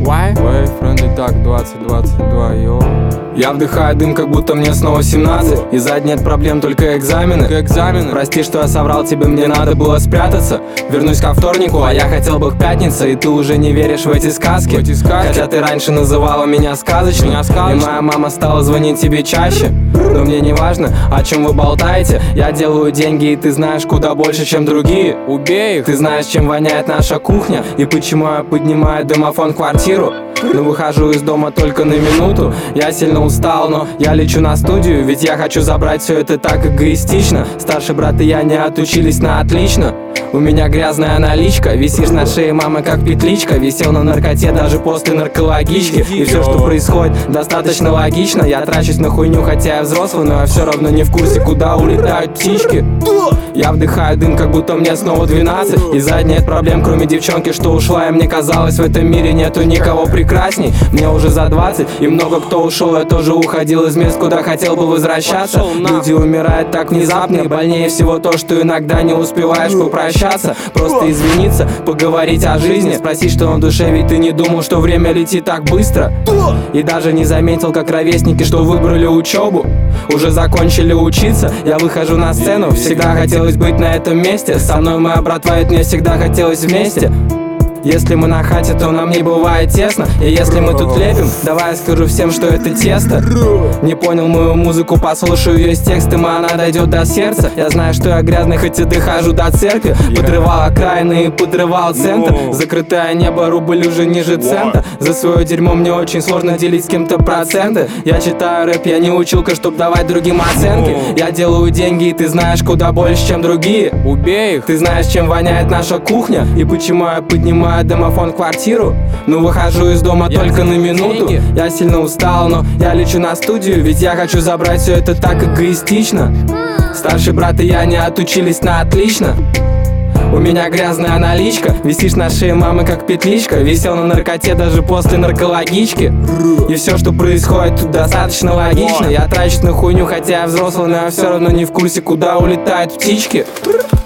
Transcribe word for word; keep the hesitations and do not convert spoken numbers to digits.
Why? Why? Friendly так, двадцать двадцать два, йо. Я вдыхаю дым, как будто мне снова семнадцать. И сзади нет проблем, только экзамены. Только экзамены. Прости, что я соврал тебе, мне надо было спрятаться. Вернусь ко вторнику, а я хотел бы к пятнице. И ты уже не веришь в эти сказки, в эти сказки. Хотя ты раньше называла меня сказочным, меня сказочным. И моя мама стала звонить тебе чаще. Но мне не важно, о чем вы болтаете. Я делаю деньги, и ты знаешь куда больше, чем другие. Убей их. Ты знаешь, чем воняет наша кухня, и почему я поднимаю домофон в квартиру. Но выхожу из дома только на минуту. Я сильно устал, но я лечу на студию. Ведь я хочу забрать все это так эгоистично. Старший брат и я не отучились на отлично. У меня грязная наличка. Висишь на шее мамы как петличка. Висел на наркоте даже после наркологички. И все, что происходит, достаточно логично. Я трачусь на хуйню, хотя я взрослый, но я все равно не в курсе, куда улетают птички. Я вдыхаю дым, как будто мне снова двенадцать. И сзади нет проблем, кроме девчонки, что ушла. И мне казалось, в этом мире нету никого прекрасней. Мне уже за двадцать, и много кто ушел. Я тоже уходил из мест, куда хотел бы возвращаться. Люди умирают так внезапно, и больнее всего то, что иногда не успеваешь попрощаться. Просто извиниться, поговорить о жизни, спросить, что на душе, ведь ты не думал, что время летит так быстро. И даже не заметил, как ровесники, что выбрали учебу, уже закончили учиться. Я выхожу на сцену, всегда хотелось быть на этом месте. Со мной моя братва, ведь мне всегда хотелось вместе. Если мы на хате, то нам не бывает тесно. И если мы тут лепим, давай я скажу всем, что это тесто. Не понял мою музыку, послушаю ее с текстом, и она дойдет до сердца. Я знаю, что я грязный, хоть и дохожу до церкви. Подрывал окраины и подрывал центр. Закрытое небо, рубль уже ниже цента. За свое дерьмо мне очень сложно делить с кем-то проценты. Я читаю рэп, я не училка, чтоб давать другим оценки. Я делаю деньги, и ты знаешь куда больше, чем другие. Убей их. Ты знаешь, чем воняет наша кухня, и почему я поднимаю домофон в квартиру. Ну выхожу из дома я только на минуту. Деньги. Я сильно устал, но я лечу на студию. Ведь я хочу забрать все это так эгоистично. Старший брат и я не отучились на отлично. У меня грязная наличка. Висишь на шее мамы как петличка. Висел на наркоте даже после наркологички. И все, что происходит тут, достаточно логично. Я трачусь на хуйню, хотя я взрослый, но я все равно не в курсе, куда улетают птички.